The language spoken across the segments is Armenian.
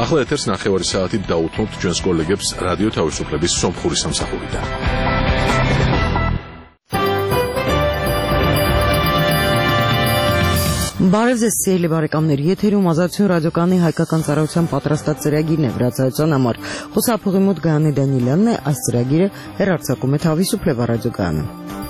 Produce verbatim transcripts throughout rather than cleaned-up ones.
ახლა ეთერს ნახევარი საათით დაუთმობთ ჩვენს კოლეგებს რადიო თავისუფლების სომხური სამსახურიდან. Բարև ձեզ սիրելի բարեկամներ, եթերում ազատություն ռադիոկայանի հայկական ծառայության պատրաստած ծրագիրն է, վրացայության համար Խոսափողի մոտ Գայանե Դանիելյանն է, այս ծրագիրը հեռարձակում է Თავისუფლება ռադիոկայանը։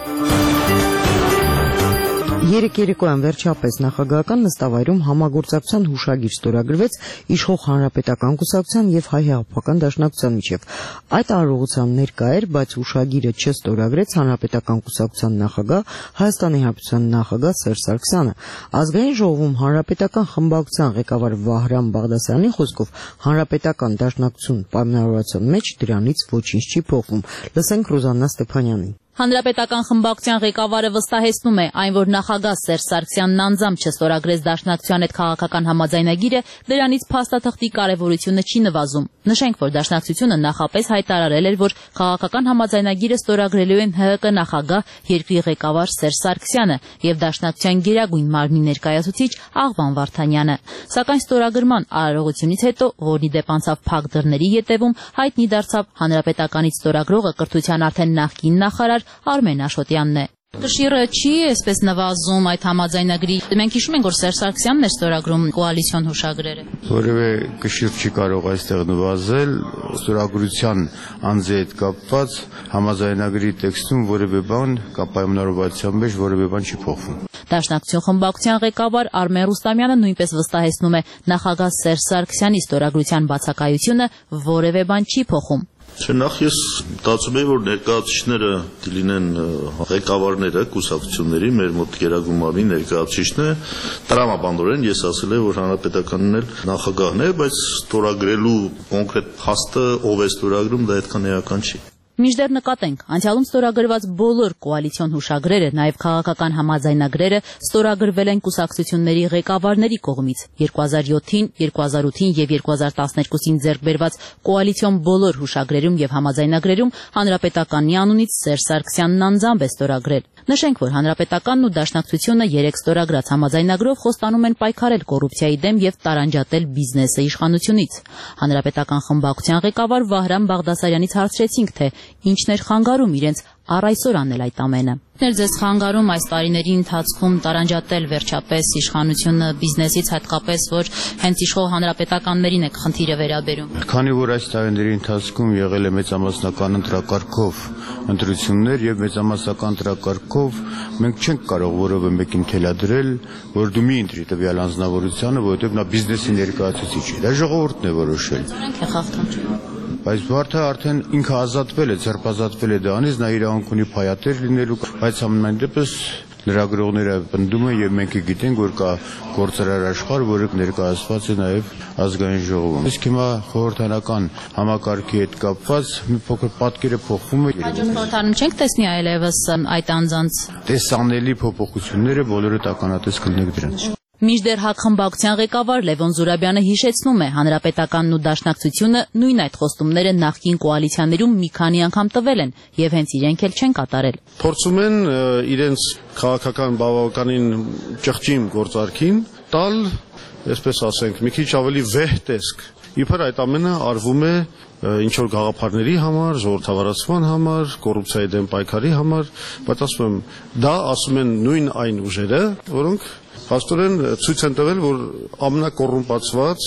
Երեք երեկոյան վերջապես նախագահական նստավայրում համագործակցության հուշագիր ստորագրվեց իշխող հանրապետական կուսակցության եւ հայ հեղափոխական դաշնակցության միջև։ Այդ արարողության ներկա էր, բայց հուշագիրը չստորագրեց հանրապետական կուսակցության նախագահ Հայաստանի Հանրապետության նախագահ Սերժ Սարգսյանը։ Ազգային ժողովում հանրապետական խմբակցության ղեկավար Վահրամ Բաղդասարյանի խոսքով հանրապետական դաշնակցություն պայմանավորվածության մեջ դրանից ոչինչ չի փոխվում։ Լսենք Ռուզաննա Ստեփանյանին։ Հանրապետական խմբակցության ղեկավարը վստահեցնում է, այն որ նախագահ Սերժ Սարգսյանն անձամբ չստորագրեց Դաշնակցության հետ քաղաքական համաձայնագիրը, դրանից փաստաթղթի կարևորությունը չի նվազում։ Նշենք, որ Դաշնակցությունը նախապես հայտարարել էր, որ քաղաքական համաձայնագիրը ստորագրելու են ՀՀԿ նախագահ, երկրի ղեկավար Սերժ Սարգսյանը եւ Դաշնակցության գերագույն մարմնի ներկայացուցիչ Աղվան Վարդանյանը։ Սակայն ստորագրման արարողությունից հետո, որն ի դեպ անցավ փակ դռների ետևում, հայտնի դարձավ հանրապետականից ստորագրողը կրթության արդեն նախկին նախարար Արմեն Աշոտյանն է։ Կշիռը չի այսպես նվազում այդ համաձայնագրի։ Մենք հիշում ենք, որ Սերժ Սարգսյանն էր ստորագրում կոալիցիոն հուշագրերը։ Որևէ կշիռ չի կարող այստեղ նվազել, ստորագրության անձի հետ կապված համաձայնագրի տեքստում որևէ բան կամ պայմանավորվածության մեջ որևէ բան չի փոխվում։ Դաշնակցություն խմբակցության ղեկավար Արմեն Ռուստամյանը նույնպես վստահեցնում է, նախագահ Սերժ Սարգսյանի ստորագրության բացակայությունը որևէ բան չի փոխում։ Նախ ես մտածում եմ, որ ներկայացուցիչները կլինեն ղեկավարները կուսակցությունների, մեր մոտ գերագույն մարմնի ներկայացուցիչները, տրամաբանորեն ես ասել եմ, որ հանրապետականն էլ նախագահն է, բայց ստորագրելու կոնկրետ փաստը ով է ստորագրում, դա այդքան էական չի։ Մինչդեռ նկատենք, անցյալում ստորագրված բոլոր կոալիցիոն հուշագրերը, նաև քաղաքական համաձայնագրերը ստորագրվել են կուսակցությունների ղեկավարների կողմից։ երկու հազար յոթին, երկու հազար ութին եւ երկու հազար տասներկուսին ձեռք բերված կոալիցիոն բոլոր հուշագրերում եւ համաձայնագրերում հանրապետականի անունից Սերժ Սարգսյանն անձամբ է ստորագրել։ Նշենք, որ հանրապետականն ու Դաշնակցությունը երեք ստորագրած համաձայնագրով խոստանում են պայքարել կոռուպցիայի դեմ եւ տարանջատել բիզնեսը իշխանությունից։ Հանրապետական խմբակցության ղեկավար Վահրամ Բաղդասարյանից հարցրեցինք, թե ինչն էր խանգարում իրենց առ այսօր անել այդ ամենը։ Ներ ձեզ խանգարում այս տարիների ընթացքում տարանջատել վերջապես իշխանությունը բիզնեսից, հատկապես որ հենց իշխող հանրապետականներին է խնդիրը վերաբերում։ Քանի որ այս տարիների ընթացքում եղել է մեծամասնական ընտրակարգով ընտրություններ եւ մեծամասնական ընտրակարգով մենք չենք կարող որևէ մեկին թելադրել, որ դու մի ընտրի տվյալ անձնավորությունը, որովհետեւ նա բիզնեսի ներկայացուցիչ է։ Դա ժողովուրդն է որոշել։ Որոնք է խախտում։ Բայց մարդը արդեն ինքը ազատվել է, ձերբազատվել է դրանից, նա իրավունք ունի փայատեր լինելու, բայց ամենայն դեպս լրագրողները պնդում են եւ մենք գիտենք, որ կա գործարար աշխարհ, որը ներկայացված է նաեւ ազգային ժողովում։ Իսկ հիմա խորհրդանական համակարգի հետ կապված մի փոքր պատկերը փոխվում է։ Հաջորդ խորհրդանում չենք տեսնի այլևս այդ անձանց տեսանելի փոփոխությունները, բոլորը տականատես կլինեք դրանց։ Մինչդեռ ՀԱԿ խմբակցության ղեկավար Լևոն Զուրաբյանը հիշեցնում է, հանրապետականն ու Դաշնակցությունը նույն այդ խոստումները նախկին կոալիցիաներում մի քանի անգամ տվել են եւ հենց իրենք էլ չեն կատարել։ Փորձում են իրենց քաղաքական բավականին ճղճիմ գործարքին տալ, այսպես ասենք, մի քիչ ավելի վեհ տեսք։ Իբր այդ ամենը արվում է ինչ որ գաղափարների համար, ժողովրդավարացման համար, կոռուպցիայի դեմ պայքարի համար, բայց ասում եմ, դա ասում են նույն այն ուժերը, որոնք հաստորեն ցույց են տվել, որ ամենակոռումպացված,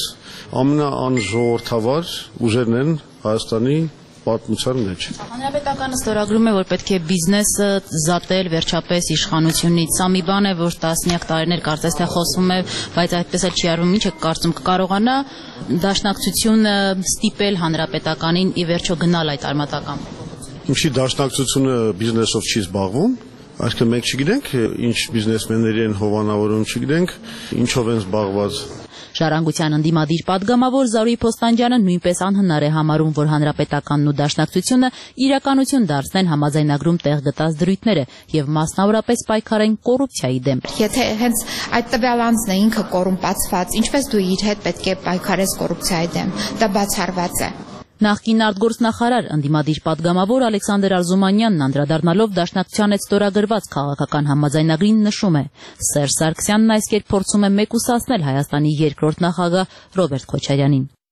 ամենաանժողովրդավար ուժերն են Հայաստանի պատմության մեջ։ Հանրապետականը ստորագրում է, որ պետք է բիզնեսը զատել վերջապես իշխանությունից։ Սա մի բան է, որ տասնյակ տարիներ կարծես թե խոսվում է, բայց այդպես էլ չի արվում։ Ինչ է կարծում, կկարողանա Դաշնակցությունը ստիպել հանրապետականին ի վերջո գնալ այդ արմատական։ Ինչի Դաշնակցությունը բիզնեսով չի զբաղվում, այսինքն մենք չգիտենք ինչ բիզնեսմենների են հովանավորում, չգիտենք ինչով են զբաղված։ Ժառանգության ընդդիմադիր պատգամավոր Զարուհի Փոստանջյանը նույնպես անհնար է համարում, որ հանրապետականն ու Դաշնակցությունը իրականություն դարձնեն համաձայնագրում տեղ գտած դրույթները եւ մասնավորապես պայքարեն կոռուպցիայի դեմ։ Եթե հենց այդ տվյալ անձն է ինքը կոռումպացված, ինչպես դու իր հետ պետք է պայքարես կոռուպցիայի դեմ, դա բացառված է։ Նախկին արտգործնախարար ընդդիմադիր պատգամավոր Ալեքսանդր Արզումանյանն անդրադառնալով Դաշնակցության հետ ստորագրված քաղաքական համաձայնագրին նշում է. Սերժ Սարգսյանն այս կերպ փորձում է մեկուսացնել Հայաստանի երկրորդ նախագահ Ռոբերտ Քոչարյանին։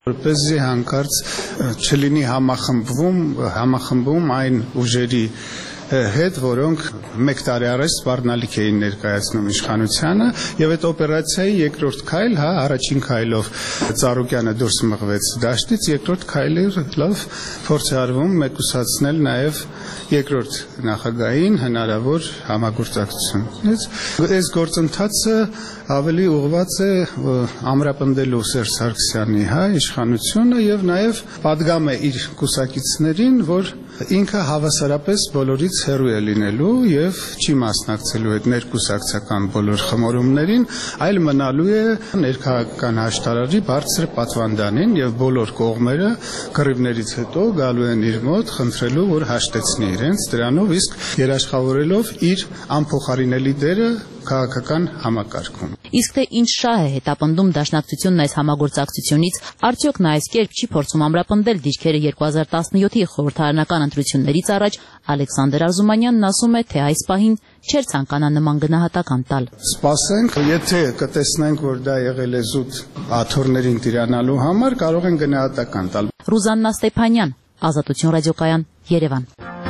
Որպեսզի հանկարծ չլինի համախմբվում, համախմբում այն ուժերի հետ, որոնք մեկ տարի առաջ սպառնալիք էին ներկայացնում իշխանությանը, եւ այդ օպերացիայի երկրորդ քայլ, հա, առաջին քայլով Ծառուկյանը դուրս մղվեց դաշտից, երկրորդ քայլով փորձ է արվում մեկուսացնել նաեւ երկրորդ նախագահին հնարավոր համագործակցություն։ Այս գործընթացը ավելի ուղղված է ամրապնդելու Սերժ Սարգսյանի, հա, իշխանությունը եւ նաեւ պատգամ է իր կուսակիցներին, որ ինքը հավասարապես բոլորից հեռու է լինելու եւ չի մասնակցելու այդ ներկուսակցական բոլոր խմորումներին, այլ մնալու է ներքաղաքական հաշտարարի բարձր պատվանդանին եւ բոլոր կողմերը կռիվներից հետո գալու են իր մոտ խնդրելու, որ հաշտեցնի իրենց դրանով, իսկ երաշխավորելով իր անփոխարինելի դերը քաղաքական համակարգում։ Իսկ թե ինչ շահ է հետապնդում Դաշնակցությունն այս համագործակցությունից, արդյոք նա այս կերպ չի փորձում ամրապնդել դիրքերը երկու հազար տասնյոթի խորհրդարանական ընտրություններից առաջ, Ալեքսանդր Արզումանյանն ասում է, թե այս պահին չէր ցանկանա նման գնահատական տալ։ Սպասենք, եթե կտեսնենք, որ դա եղել է զուտ աթոռներին տիրանալու համար, կարող են գնահատական տալ։ Ռուզաննա Ստեփանյան, Ազատություն ռադիոկայան, Երևան։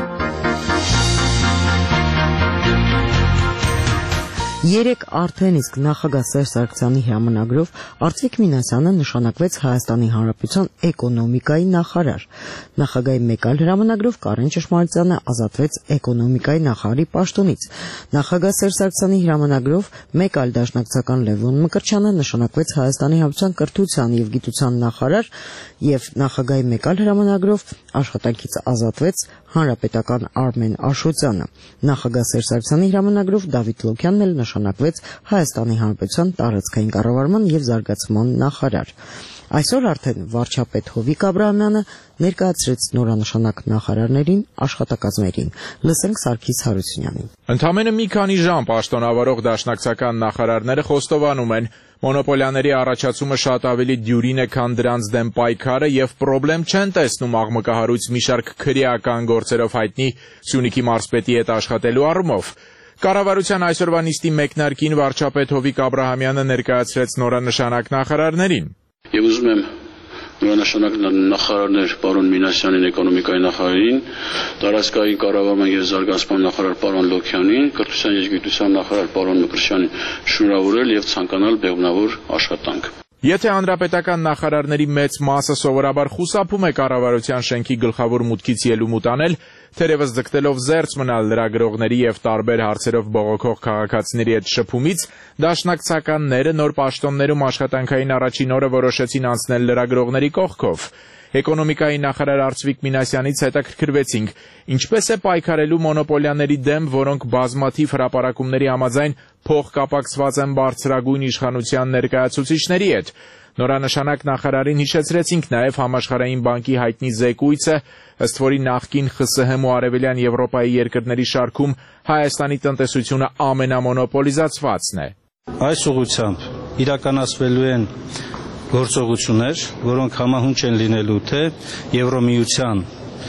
Երեք արդեն իսկ նախագահ Սերժ Սարգսյանի հրամանագրով Արծվիկ Մինասյանը նշանակվեց Հայաստանի Հանրապետության էկոնոմիկայի նախարար։ Նախագահի մեկ այլ հրամանագրով Կարեն Ճշմարտյանը ազատվեց էկոնոմիկայի նախարարի պաշտոնից։ Նախագահ Սերժ Սարգսյանի հրամանագրով մեկ այլ դաշնակցական Լևոն Մկրտչյանը նշանակվեց Հայաստանի Հանրապետության կրթության եւ գիտության նախարար եւ նախագահի մեկ այլ հրամանագրով աշխատանքից ազատվեց հանրապետական Արմեն Աշոտյանը։ Նախագահ Սերժ Սարգսյանի հրամանագրով Դավիթ Լոքյանն էլ նշանակվեց Հայաստանի Հանրապետության տարածքային կառավարման եւ զարգացման նախարար։ Այսօր արդեն վարչապետ Հովիկ Աբրահամյանը ներկայացրեց նորանշանակ նախարարներին, աշխատակազմերին։ Լսենք Սարգիս Հարությունյանին։ Ընդամենը մի քանի ժամ պաշտոնավարող դաշնակցական նախարարները խոստովանում են, մոնոպոլիաների առաջացումը շատ ավելի դյուրին է, քան դրանց դեմ պայքարը եւ պրոբլեմ չեն տեսնում աղմկահարույց մի շարք քրեական գործերով հայտնի Սյունիքի մարզպետի հետ աշխատելու առումով։ Կառավարության այսօրվա նիստի մեկնարկին վարչապետ Հովիկ Աբրահամյանը ներկայացրեց նորանշանակ նախարարներին։ Եվ ուզում եմ նորանշանակ նախարարներ պարոն Մինասյանին, էկոնոմիկայի նախարարին, տարածքային կառավարման եւ զարգացման նախարար պարոն Լոքյանին, կրթության եւ գիտության նախարար պարոն Մկրտչյանին շնորհավորել եւ ցանկանալ բեղմնավոր աշխատանք։ Եթե հանրապետական նախարարների մեծ մասը սովորաբար խուսափում է կառավարության շենքի գլխավոր մուտքից ելումուտ անել, թերևս ձգտելով զերծ մնալ լրագրողների եւ տարբեր հարցերով բողոքող քաղաքացիների հետ շփումից, դաշնակցականները նոր պաշտոններում աշխատանքային առաջին օրը որոշեցին անցնել լրագրողների կողքով։ Էկոնոմիկայի նախարար Արծվիկ Մինասյանից հետաքրքրվեցինք, ինչպես է պայքարելու մոնոպոլիաների դեմ, որոնք բազմաթիվ հրապարակումների համաձայն փոխկապակցված են բարձրագույն իշխանության ներկայացուցիչների հետ։ Նորանշանակ նախարարին հիշեցրեցինք նաև Համաշխարհային բանկի հայտնի զեկույցը, ըստ որի նախկին ԽՍՀՄ ու Արևելյան Եվրոպայի երկրների շարքում Հայաստանի տնտեսությունը ամենամոնոպոլիզացվածն է։ Այս ուղղությամբ իրականացվելու են գործողություններ, որոնք համահունչ են լինելու թե Եվրոմիության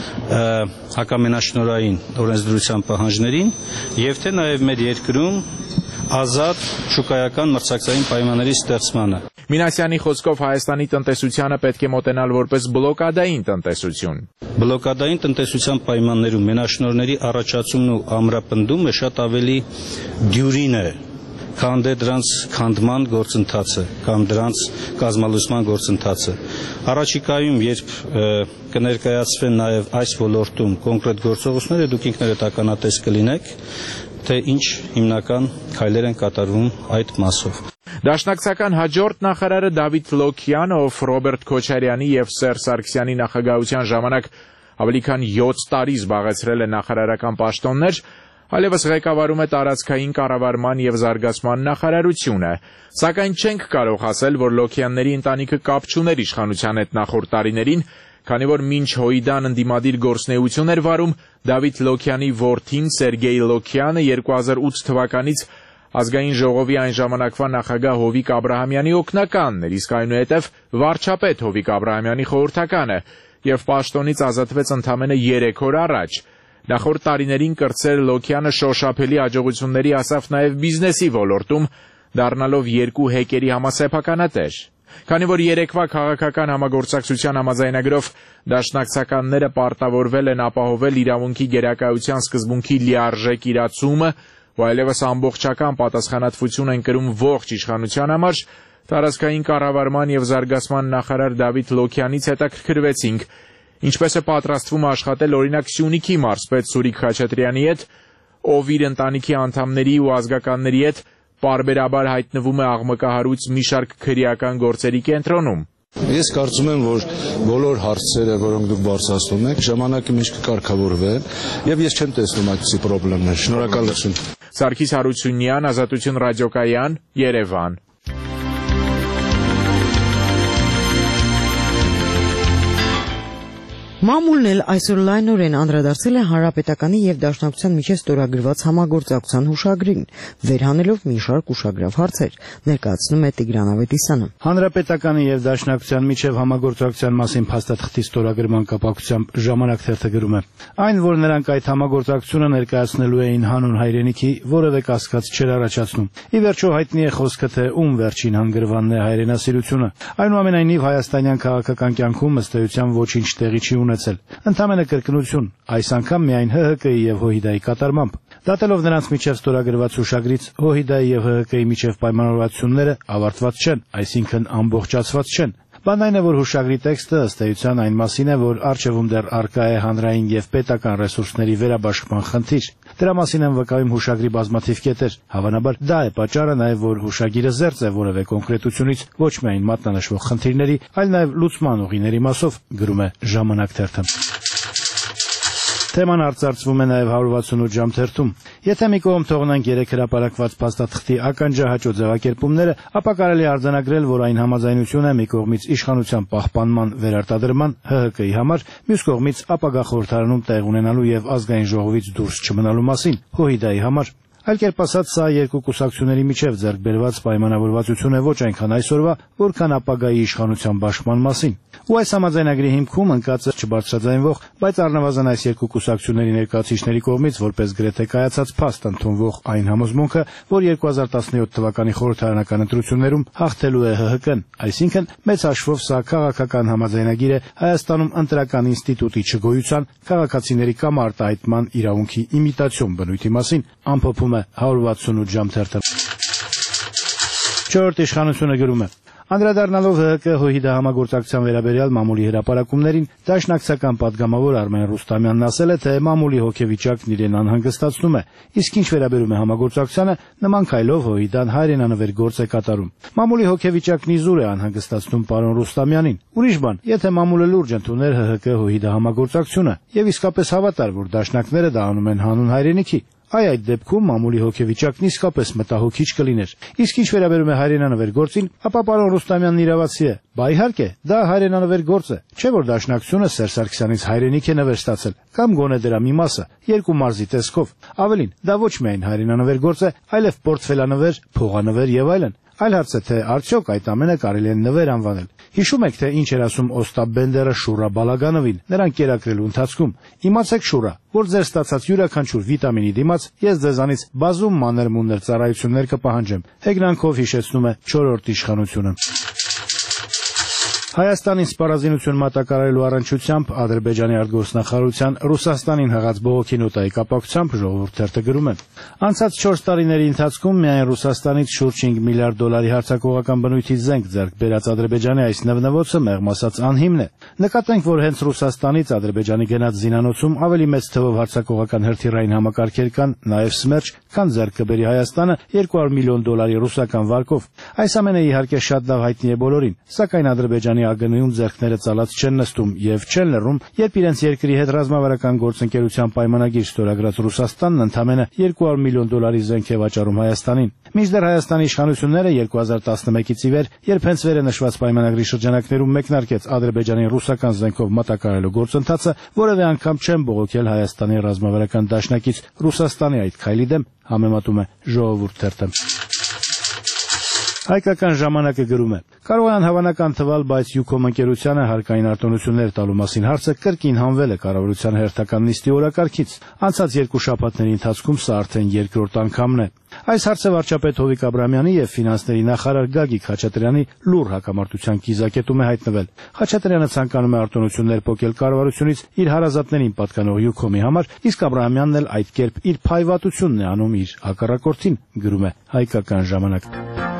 հակամենաշնորհային օրենսդրության պահանջներին եւ թե նաեւ մեր երկրում ազատ շուկայական մրցակցային պայմանների ստեղծմանը։ Մինասյանի խոսքով Հայաստանի տնտեսությանը պետք է մոտենալ որպես բլոկադային տնտեսություն։ Բլոկադային տնտեսության պայմաններում մենաշնորհների առաջացումն ու ամրապնդումը շատ ավելի դյուրին է, քան դե դրանց քանդման գործընթացը կամ դրանց կազմալուսման գործընթացը։ Առաջիկայում, երբ կներկայացվեն նաև այս ոլորտում կոնկրետ գործողությունները, դուք ինքներդ ականատես կլինեք, թե ինչ հիմնական քայլեր են կատարվում այդ մասով։ Դաշնակցական հաջորդ նախարարը Դավիթ Լոքյանը, ով Ռոբերտ Քոչարյանի եւ Սերժ Սարգսյանի նախագահության ժամանակ ավելի քան յոթ տարի զբաղեցրել է նախարարական պաշտոններ, այլևս ղեկավարում է տարածքային կառավարման եւ զարգացման նախարարությունը, սակայն չենք կարող ասել, որ Լոքյանների ընտանիքը կապ չուներ իշխանության հետ նախորդ տարիներին, քանի որ մինչ Հոյդան ընդդիմադիր գործունեություն էր վարում, Դավիթ Լոքյանի որդին Սերգեյ Լոքյանը երկու հազար ութ թվականից ազգային ժողովի այն ժամանակվա նախագահ Հովիկ Աբրահամյանի օգնականն էր, իսկ այնուհետև վարչապետ Հովիկ Աբրահամյանի խորհրդականը եւ պաշտոնից ազատվեց ընդամենը երեք օր առաջ։ Նախորդ տարիներին կրտսեր Լոքյանը շոշափելի հաջողությունների հասավ նաև բիզնեսի ոլորտում, դառնալով երկու հեկերի համասեփականատեր։ Քանի որ երեկվա քաղաքական համագործակցության համաձայնագրով դաշնակցականները պարտավորվել են ապահովել իրավունքի գերակայության սկզբունքի լիարժեք իրացումը, ու այլևս ամբողջական պատասխանատվություն են կրում ողջ իշխանության համար, տարածքային կառավարման և զարգացման նախարար Դավիթ Լոքյանից հետաքրքրվեցինք, ինչպես է պատրաստվում աշխատել օրինակ Սյունիքի մարզպետ Սուրիկ Խաչատրյանի հետ, ով իր ընտանիքի անդամների ու ազգականների հետ պարբերաբար հայտնվում է աղմկահարույց մի շարք քրեական գործերի կենտրոնում։ Ես կարծում եմ, որ բոլոր հարցերը, որոնք դուք բարձրացնում եք, ժամանակի մեջ կկարգավորվեն, եւ ես չեմ տեսնում այդպիսի խնդիրներ։ Շնորհակալություն։ Սարգիս Հարությունյան, Ազատություն ռադիոկայան, Երևան։ Մամուլն էլ այսօր լայնորեն անդրադարձել է Հանրապետականի և Դաշնակցության միջև ստորագրված համագործակցության հուշագրին, վերհանելով մի շարք ուշագրավ հարցեր, ներկայացնում է Տիգրան Ավետիսյանը։ Հանրապետականի և Դաշնակցության միջև համագործակցության մասին փաստաթղթի ստորագրման կապակցությամբ Ժամանակ թերթը գրում է. Այն, որ նրանք այդ համագործակցությունը ներկայացնելու էին հանուն հայրենիքի, որևէ կասկած չէր առաջացնում։ Ի վերջո հայտնի է խոսքը, թե ում վերջին հանգրվանն է հայրենասիրությունը։ Այնուամենայնիվ հայաստանյան քաղաքական կյանքում ըստ էության ոչինչ տեղի չի ունեցել։ Ընդամենը կրկնություն, այս անգամ միայն ՀՀԿ-ի և ՀՅԴ-ի կատարմամբ։ Դատելով նրանց միջև ստորագրված հուշագրից, ՀՅԴ-ի և ՀՀԿ-ի միջև պայմանավորվածությունները ավարտված չեն, այսինքն ամբողջացված չեն։ Բանն այն է, որ հուշագրի տեքստը ըստ էության այն մասին է, որ առջևում դեռ առկա է հանրային և պետական ռեսուրսների վերաբաշխման խնդիր։ Դրա մասին են վկայում հուշագրի բազմաթիվ կետեր։ Հավանաբար դա է պատճառը նաև, որ հուշագիրը զերծ է որևէ կոնկրետությունից, ոչ միայն մատնանշվող խնդիրների, այլ նաև լուծման ուղիների մասով, գրում է Ժամանակ թերթը։ Թեման արծարծվում է նաև հարյուր վաթսունութ ժամ թերթում։ Եթե մի կողմ թողնենք երեք հրապարակված փաստաթղթի ականջահաճո ձևակերպումները, ապա կարելի արձանագրել, որ այն համաձայնություն է մի կողմից իշխանության պահպանման վերարտադրման ՀՀԿ-ի համար, մյուս կողմից ապագա խորհրդարանում տեղ ունենալու և ազգային ժողովից դուրս չմնալու մասին ՀՅԴ-ի համար։ Այլ կերպ ասած, սա երկու կուսակցությունների միջև ձեռք բերված պայմանավորվածություն է ոչ այնքան այսօրվա, որքան ապագայի իշխանության պաշտպան մասին։ Ու այս համաձայնագրի հիմքում ընկած է չբարձրաձայնվող, բայց առնվազն այս երկու կուսակցությունների ներկայացուցիչների կողմից որպես գրեթե կայացած փաստ ընդունվող այն համոզմունքը, որ երկու հազար տասնյոթ թվականի խորհրդարանական ընտրություններում հաղթելու է ՀՀԿ-ն, այսինքն մեծ հաշվով սա քաղաքական համաձայնագիր է Հայաստանում ընտրական ինստիտուտի չգոյության, քաղաքացիների կամ արտահայտման իրավունքի իմիտացիոն բնույթի մասին, ամփոփում է հարյուր վաթսունութ ժամ թերթը։ Չորրորդ իշխանությունը գրում է. Անդրադառնալով ՀՀԿ-ՀՅԴ համագործակցության վերաբերյալ մամուլի հրապարակումներին, դաշնակցական պատգամավոր Արմեն Ռուստամյանն ասել է, թե մամուլի հոգեվիճակն իրեն անհանգստացնում է, իսկ ինչ վերաբերում է համագործակցությանը, նման քայլով ՀՅԴ-ն հայրենանվեր գործ է կատարում։ Մամուլի հոգեվիճակն իզուր է անհանգստացնում պարոն Ռուստամյանին։ Ուրիշ բան, եթե մամուլը լուրջ ընդուներ ՀՀԿ-ՀՅԴ համագործակցությունը եւ իսկապես հավատար, որ դաշնակները դա անում են հանուն հայրենիքի, այ այդ դեպքում մամուլի հոգեվիճակն իսկապես մտահոգիչ կլիներ։ Իսկ ինչ վերաբերում է հայրենանվեր գործին, ապա պարոն Ռուստամյանն իրավացի է։ Բա իհարկե, դա հայրենանվեր գործ է, չէ՞ որ դաշնակցությունը Սերժ Սարգսյանից հայրենիք է նվեր ստացել, կամ գոնե դրա մի մասը, երկու մարզի տեսքով։ Ավելին, դա ոչ միայն հայրենանվեր գործ է, այլև պորտֆելանվեր, փողանվեր եւ այլն։ Այլ հարց է, թե արդյոք այդ ամենը կարելի է նվեր անվանել։ Հիշում եք, թե ինչ էր ասում Օստապ Բենդերը Շուրա Բալագանովին, նրան կերակրելու ընթացքում։ Իմացեք, Շուրա, որ ձեր ստացած յուրաքանչյուր վիտամինի դիմաց ես ձեզանից բազում մանր-մունր ծառայություններ կպահանջեմ։ Հեգնանքով հիշեցնում է չորրորդ իշխանությունը։ Հայաստանին սպառազինություն մատակարարելու առնչությամբ Ադրբեջանի արտգործնախարարության Ռուսաստանին հղած բողոքի նոտայի կապակցությամբ Ժողովուրդ թերթը գրում է. Անցած չորս տարիների ընթացքում միայն Ռուսաստանից շուրջ հինգ միլիարդ դոլարի հարձակողական բնույթի զենք ձեռք բերած Ադրբեջանի այս նվնվոցը մեղմ ասած անհիմն է։ Նկատենք, որ հենց Ռուսաստանից Ադրբեջանի գնաց զինանոցում ավելի մեծ թվով հարձակողական հրթիռային համակարգեր կան, նաև Սմերջ, քան ձեռք կբերի Հայաստանը երկու հարյուր միլիոն դոլարի ռուսական վարկով։ Այս ամենը իհարկե շատ լավ հայտնի է բոլորին, սակայն Ադրբեջանի ագնույում ձեռքները ծալած չեն նստում եւ չեն լռում, երբ իրենց երկրի հետ ռազմավարական գործընկերության պայմանագիր ստորագրած Ռուսաստանն ընդամենը երկու հարյուր միլիոն դոլարի զենք է վաճառում Հայաստանին։ Մինչդեռ Հայաստանի իշխանությունները երկու հազար տասնմեկից ի վեր, երբ հենց վերը նշված պայմանագրի շրջանակներում մեկնարկեց Ադրբեջանի ռուսական զենքով մատակարարելու գործընթացը, որևէ անգամ չեն բողոքել Հայաստանի ռազմավարական դաշնակից Ռուսաստանի այդ քայլի դեմ, համեմատում է Ժողովուրդ թերթը։ Հայկական ժամանակը գրում է. կարող են հավանական թվալ, բայց Յուքոմ ընկերությանը հարկային արտոնություններ տալու մասին հարցը կրկին հանվել է կառավարության հերթական նիստի օրակարգից։ Անցած երկու շաբաթների ընթացքում սա արդեն երկրորդ անգամն է։ Այս հարցը վարչապետ Հովիկ Աբրամյանի եւ ֆինանսների նախարար Գագիկ Խաչատրյանի լուր հակամարտության կիզակետում է հայտնվել։ Խաչատրյանը ցանկանում է արտոնություններ փոխել կառավարությունից իր հարազատներին պատկանող Յուքոմի համար, իսկ Աբրամյանն էլ այդ կերպ իր փայվատությունն է անում իր հակառակորդին, գրում է Հայկական ժամանակ։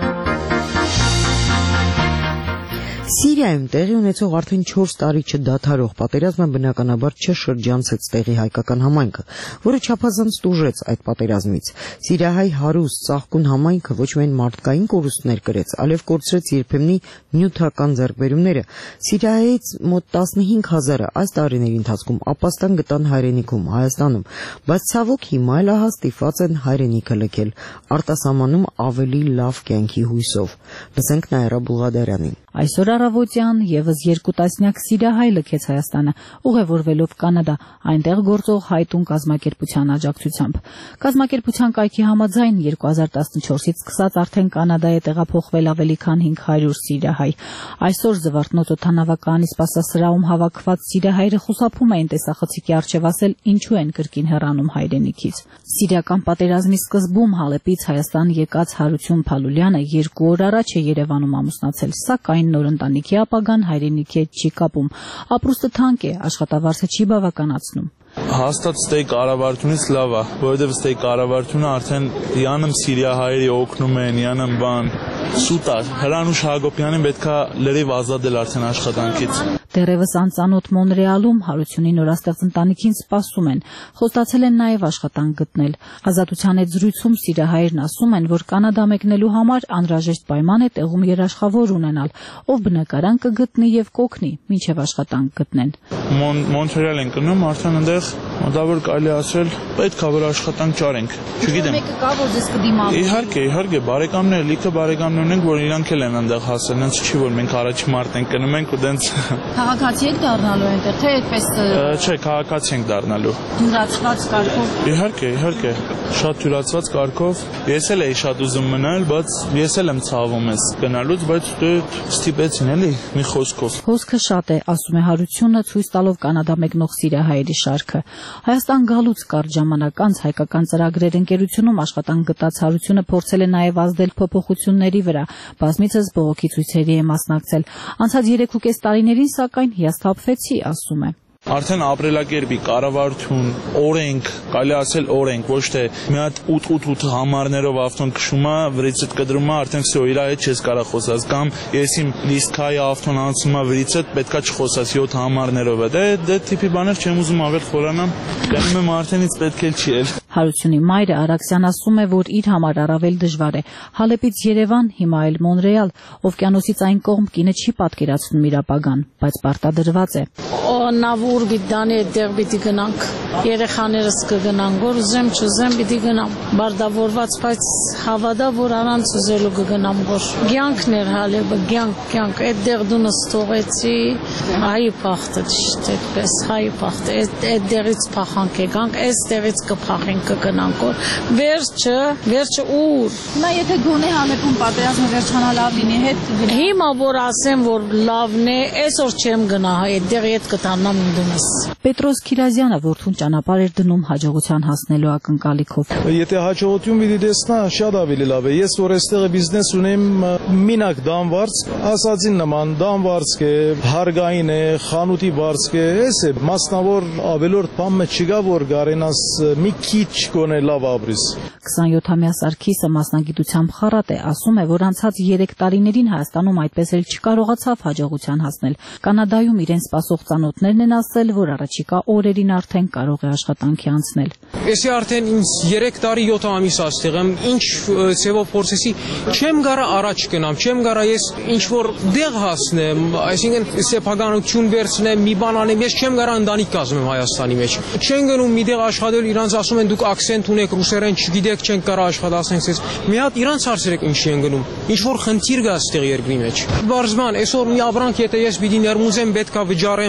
Սիրիայում տեղի ունեցող արդեն չորս տարի չդադարող պատերազմը բնականաբար չշրջանցեց տեղի հայկական համայնքը, որը չափազանց տուժեց այդ պատերազմից։ Սիրիահայ հարուստ, ծաղկուն համայնքը ոչ միայն մարդկային կորուստներ կրեց, այլև կորցրեց երբեմնի նյութական ձեռքբերումները։ Սիրիայից մոտ տասնհինգ հազարը այս տարիների ընթացքում ապաստան գտան հայրենիքում, Հայաստանում, բայց ցավոք հիմա էլ ահա ստիպված են հայրենիքը լքել, արտասահմանում ավելի լավ կյանքի հույսով։ Լսենք Նաիրա Բուղադարյանին։ Այսօր առավոտյան եւս երկու տասնյակ սիրիահայ լքեց Հայաստանը, ուղևորվելով Կանադա, այնտեղ գործող Հայտուն կազմակերպության աջակցությամբ։ Կազմակերպության կայքի համաձայն երկու հազար տասնչորսից սկսած արդեն Կանադա է տեղափոխվել ավելի քան հինգ հարյուր սիրիահայ։ Այսօր Զվարթնոց օդանավակայանի սպասասրահում հավաքված սիրիահայերը խուսափում էին տեսախցիկի առջև ասել ինչու են կրկին հեռանում հայրենիքից։ Սիրիական պատերազմի սկզբում Հալեպից Հայաստան եկած Հարություն Փալուլյանը երկու օր առաջ է Երևանում ամուսնացել, սակայն նոր ընտանիքի ապագան հայրենիքի հետ չի կապում։ Ապրուստը թանկ է, աշխատավարձը չի բավականացնում։ Հաստատ ստեյ կառավարությունից լավ է, որովհետև ստեյ կառավարությունը արդեն յանում Սիրիահայերի օգնում են, յանում բան սուտ է։ Հրանուշ Հակոբյանին պետք է լրիվ ազատել արդեն աշխատանքից։ Դեռևս անծանոթ Մոնրեալում Հարությունի նորաստեղծ ընտանիքին սպասում են, խոստացել են նաև աշխատանք գտնել։ Ազատության հետ զրույցում սիրիահայերն ասում են, որ Կանադա մեկնելու համար անհրաժեշտ պայման է տեղում երաշխավոր ունենալ, ով բնակարան կգտնի եւ կօգնի, մինչեւ աշխատանք գտնեն։ Մոնտրեալ են գնում, արդեն այնտեղ մոտավոր կարելի ասել պետք է որ աշխատանք ճարենք։ Չգիտեմ։ Մեկը կա, որ ձեզ կդիմավորի։ Իհարկե, իհարկե, բարեկամներ, լիքը բարեկամներ ունենք, որ իրանք էլ են այնտեղ հասել, հենց չի որ մենք առաջ մարտ ենք գնում ենք ու դենց Քաղաքացի եք դառնալու այնտեղ, թե այդպես Չէ, քաղաքացի ենք դառնալու։ Թյուրացված կարգով։ Իհարկե, իհարկե, շատ թյուրացված կարգով։ Ես էլ էի շատ ուզում մնալ, բայց ես էլ եմ ցավում ես գնալուց, բայց դե ստիպեցին էլի մի խոսքով։ Խոսքը շատ է, ասում է Հարությունը, ցույց տալով Կանադա մեկնող սիրիահայերի շարքը։ Հայաստան գալուց կարճ ժամանակ անց հայկական ծրագրեր ընկերությունում աշխատանք գտած Հարությունը փորձել է նաև ազդել փոփոխությունների վրա, բազմիցս բողոքի ցույցերի է մասնակցել։ Անցած երեք ու կես տարիներին սակայն հիասթափվեցի, ասում է։ Արդեն ապրելակերպի կառավարություն, օրենք, կարելի ասել օրենք, ոչ թե մի հատ ութ ութ ութ համարներով ավտոն քշում է, վրիցդ կդրում է, արդեն всё իր հետ չես կարող խոսած, կամ ես իմ լիստքայի ավտոն անցնում է վրիցդ, պետքա չխոսած յոթ համարներով է։ Դե դե տիպի բաներ չեմ ուզում ավել խորանամ, գնում եմ արդենից պետք էլ չի էլ։ Հարությունի մայրը Արաքսյան ասում է, որ իր համար առավել դժվար է։ Հալեպից Երևան, հիմա էլ Մոնրեալ, Օվկիանոսից այն կողմ կինը չի պատկերացնում իր ապագան, բայց պարտադրված է։ Նավուր բիդանի այդտեղ պիտի գնանք, երեխաներս կգնան, որ ուզեմ չուզեմ պիտի գնամ, բարդավորված, բայց հավատա, որ առանց ուզելու կգնամ, որ կյանքն էր Հալեպը, կյանք, կյանք, այդտեղ դունս թողեցի, հայի փախտը ճիշտ այդպես, հայի փախտը, այդտեղից փախանք եկանք, այստեղից կփախենք կգնանք, որ վերջը, վերջը ուր։ Նա եթե գոնե Հալեպում պատերազմը վերջանա լավ լինի, հետ կգնա։ Հիմա որ ասեմ, որ լավն է, այսօր չեմ գնա, այդտեղ հետ կտանամ դունս։ Պետրոս Քիրազյանը որդուն ճանապարհ էր դնում հաջողության հասնելու ակնկալիքով։ Եթե հաջողություն պիտի տեսնա, շատ ավելի լավ է։ Ես որ այստեղ բիզնես ունեմ, մինակ դամվարձ, ասածին նման դամվարձ է, հարգային է, խանութի վարձ է, էս է, մասնավոր ավելորդ բանը չկա, որ գարենաս մի քիչ գոնե լավ ապրիս։ քսանյոթամյա Սարգիսը մասնագիտությամբ խառատ է, ասում է, որ անցած երեք տարիներին Հայաստանում այդպես էլ չկարողացավ հաջողության հասնել։ Կանադայում իրեն սպասող ծանոթներն են ասել, որ առաջիկա օրերին արդեն կարող է աշխատանքի անցնել։ Էսի արդեն ինձ երեք տարի յոթ ամիս այստեղ եմ, ինչ ցևով փորձեցի, չեմ գարա առաջ գնամ, չեմ գարա ես ինչ որ դեղ հասնեմ, այսինքն սեփականություն վերցնեմ, մի բան անեմ, ես չեմ գարա ընտանիք կազմեմ Հայաստանի մեջ։ Չեն գնում մի դեղ աշխատել, իրանց ասում են դուք ակսենտ ունեք, ռուսերեն չգիտեք, չենք կարող աշխատացնենք ցես։ Մի հատ իրանց հարցերեք ինչի են գնում։ Ինչ որ խնդիր կա այստեղ երկրի մեջ։ Բարձման, այսօր մի ապրանք եթե ես պիտի ներմուծեմ, պետքա վճարեմ օրինակ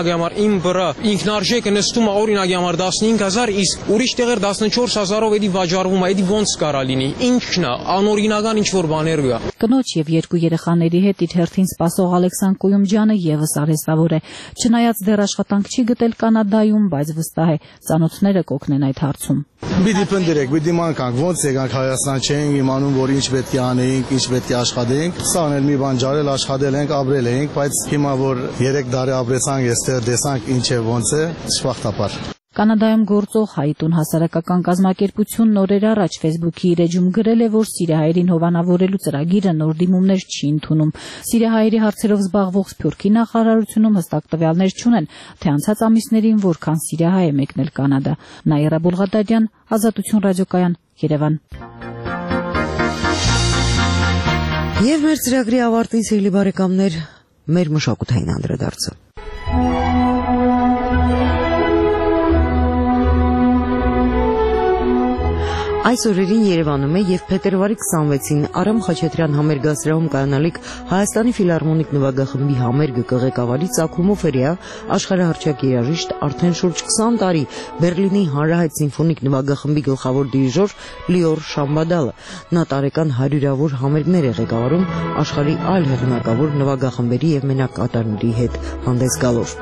օրինակի համար իմ վրա ինքնարժեքը նստում է օրինակի համար տասնհինգ հազար, իսկ ուրիշ տեղեր տասնչորս հազարով էդի վաճառվում է, էդի ոնց կարա լինի։ Ինչն է, անօրինական ինչ որ բաներ կա։ Կնոջ եւ երկու երեխաների հետ իր հերթին սպասող Ալեքսան Կույումջյանը եւս արհեստավոր է։ Չնայած դեռ աշխատանք չի գտել Կանադայում, բայց վստահ է, ծանոթները կօգնեն այդ հարցում։ Պիտի փնտրեք, պիտի մանկանք, ոնց եկանք Հայաստան չենք իմանում, որ ինչ պետք է անենք, ինչ պետք է աշխատենք։ Սա էլ մի բան ջարել, աշխատել ենք, ապրել ենք, բայց հիմա որ երեք տարի ապրեցանք, այստեղ տեսանք ինչ է, ոնց է, շփախտապար։ Կանադայում գործող Հայտուն հասարակական կազմակերպությունն օրեր առաջ Facebook-ի իր էջում գրել է, որ սիրիահայերին հովանավորելու ծրագիրը նոր դիմումներ չի ընդունում։ Սիրիահայերի հարցերով զբաղվող Սփյուռքի նախարարությունում հստակ տվյալներ չունեն, թե անցած ամիսներին որքան սիրիահայ է մեկնել Կանադա։ Նաիրա Բուլղադարյան, Ազատություն ռադիոկայան, Երևան։ Եվ մեր ծրագրի ավարտին սիրելի բարեկամներ, մեր մշակութային անդրադարձը։ Այս օրերին Երևանում է եւ փետրվարի քսանվեցին Արամ Խաչատրյան համերգասրահում կայանալիք Հայաստանի ֆիլհարմոնիկ նվագախմբի համերգը կղեկավարի Ծագումով Ֆերիա աշխարհահռչակ երաժիշտ արդեն շուրջ քսան տարի Բերլինի հանրահայտ սիմֆոնիկ նվագախմբի գլխավոր դիրիժոր Լիոր Շամբադալը։ Նա տարեկան հարյուրավոր համերգներ է ղեկավարում աշխարհի այլ հեղինակավոր նվագախմբերի եւ մենակատարների հետ հանդես գալով։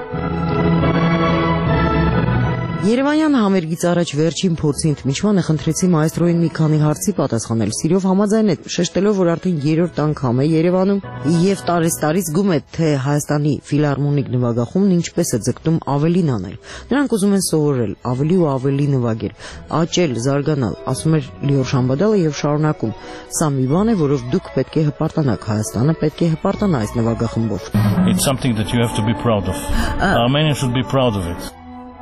Երևանյան համերգից առաջ վերջին փորձի ընդմիջմանը խնդրեցի մայստրոյին մի քանի հարցի պատասխանել։ Սիրով համաձայն է, շեշտելով, որ արդեն երրորդ անգամ է Երևանում եւ տարեստարի զգում է, թե Հայաստանի ֆիլհարմոնիկ նվագախումբն ինչպես է ձգտում ավելին անել։ Նրանք ուզում են սովորել, ավելի ու ավելի նվագել, աճել, զարգանալ, ասում էր Լիոր Շամբադալը եւ շարունակում. Սա մի բան է, որով դուք պետք է հպարտանաք, Հայաստանը պետք է հպարտանա այս նվագախմբով։ It's something that you have to be proud of. Armenia should be proud of it.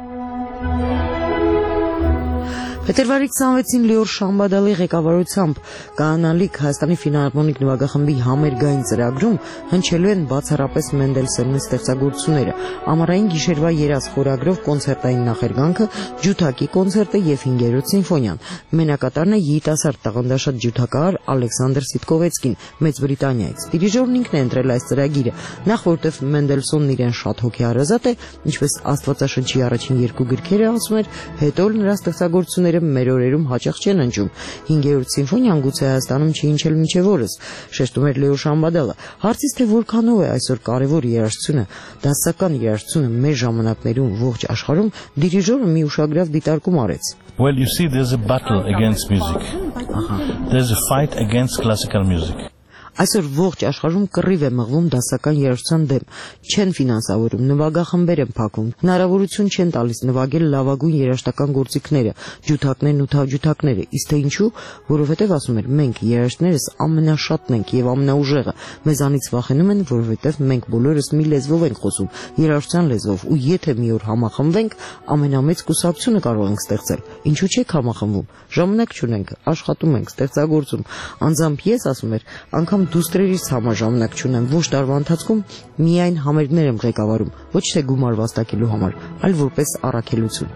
Փետրվարի քսանվեցին Լիոր Շամբադալի ղեկավարությամբ կայանալիք Հայաստանի ֆիլհարմոնիկ նվագախմբի համերգային ծրագրում հնչելու են բացառապես Մենդելսոնի ստեղծագործությունները, ամառային գիշերվա երազ խորագրով կոնցերտային նախերգանքը, ջութակի կոնցերտը եւ հինգերորդ սիմֆոնիան։ Մենակատարն է երիտասարդ տաղանդաշատ ջութակահար Ալեքսանդր Սիտկովեցկին Մեծ Բրիտանիայից։ Դիրիժորն ինքն է ընտրել այս ծրագիրը, նախ որտեվ Մենդելսոնն իրեն շատ հոգեհարազատ է, ինչպես Աստվածաշնչի առաջին երկու գրքերը ասում էր, հետո նրա ստեղծագործությունները մեր օրերում հաճախ չեն հնչում։ Հինգերորդ սիմֆոնիան գուցե Հայաստանում չի հնչել մինչև օրս, շեշտում էր Լիոր Շամբադալը։ Հարցից թե որքանով է այսօր կարևոր երաժշտությունը, դասական երաժշտությունը մեր ժամանակներում ողջ աշխարհում, դիրիժորը մի ուշագրավ դիտարկում արեց։ Well, you see, there's a battle against music. There's a fight against classical music. Այսօր ողջ աշխարհում կռիվ է մղվում դասական երաժշտության դեմ, չեն ֆինանսավորում, նվագախմբեր են փակվում, հնարավորություն չեն տալիս նվագել լավագույն երաժշտական գործիքները, ջութակներն ու թավջութակները, իսկ թե ինչու, որովհետև ասում էր, մենք երաժիշտներս ամենաշատն ենք եւ ամենաուժեղը, մեզանից վախենում են, որովհետև մենք բոլորս մի լեզվով ենք խոսում, երաժշտության լեզվով, ու եթե մի օր համախմբվենք, ամենամեծ կուսակցությունը կարող ենք ստեղծել։ Ինչու՞ չեք համախմբվում։ Ժամանակ չունենք, աշխատում ենք, ստեղծագործում։ Անձամբ ես, ասում էր, անգամ դուստրերից համար ժամանակ չունեմ, ոչ տարվա ընթացքում միայն համերգներ եմ ղեկավարում, ոչ թե գումար վաստակելու համար, այլ որպես առաքելություն։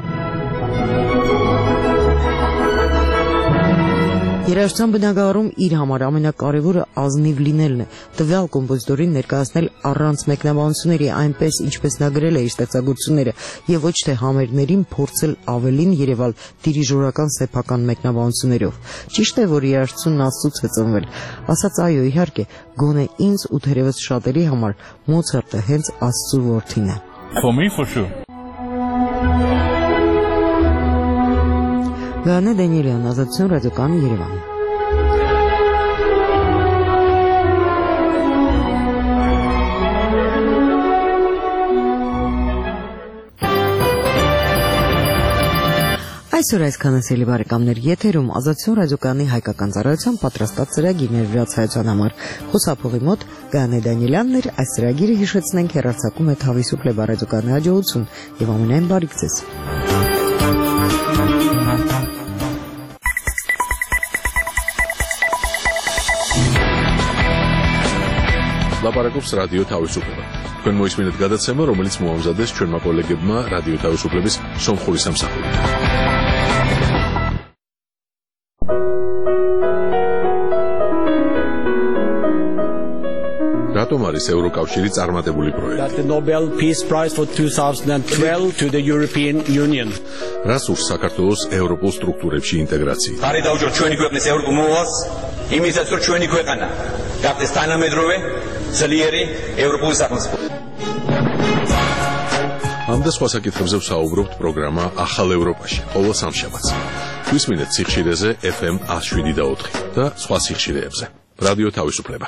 Երաժշտության բնագավառում իր համար ամենակարևորը ազնիվ լինելն է, տվյալ կոմպոզիտորին ներկայացնել առանց մեկնաբանությունների, այնպես ինչպես նա գրել է իր ստեղծագործությունները, եւ ոչ թե համերգներին փորձել ավելին երևալ դիրիժորական սեփական մեկնաբանություններով։ Ճիշտ է, որ երաժշտությունն Աստծուց է ծնվել, ասած այո, իհարկե, գոնե ինձ ու թերևս շատերի համար Մոցարտը հենց Աստծու որդին է։ For me, for sure. Գանե Դանիելյան, Ազատություն ռադիոկայանի, Երևան։ Այսօր այսքանը սիրելի բարեկամներ, եթերում Ազատություն ռադիոկայանի հայկական ծառայության պատրաստած ծրագիրներ վրացայության համար։ Խոսափողի մոտ Գանե Դանիելյանն էր, այս ծրագիրը հիշեցնենք հեռարձակում է Թավիսուկլե ռադիոկայանի հաջողություն եւ ամենայն բարիք ձեզ։ Լապարակոպս ռադիո Թավիսուկլե։ Քննոյս մինուտ գադացեմը, რომელიც մոհամզադես չորմա կոլեգեբմա ռադիո Թավիսուկլեբիս սոմխորիսամ սախորի։ რატომ არის ევროკავშირი წარმატებული პროექტი? The Nobel Peace Prize for twenty twelve to the European Union. რას ურს საქართველოს ევროპულ სტრუქტურებში ინტეგრაცია? არის დაუჯეროთ ჩვენი ქვეყნის ევროპულ მოვალს, იმისაც რომ ჩვენი ქვეყანა გახდეს თანამედროვე, ძლიერი ევროპული სახელმწიფო. ამ და სხვა საკითხებზე ვსაუბრობთ პროგრამა ახალ ევროპაში, ყოველ სამშაბათს. გვისმინეთ სიხშირეზე ეფ ემ one oh seven და ოთხი და სხვა სიხშირეებზე. რადიო თავისუფლება.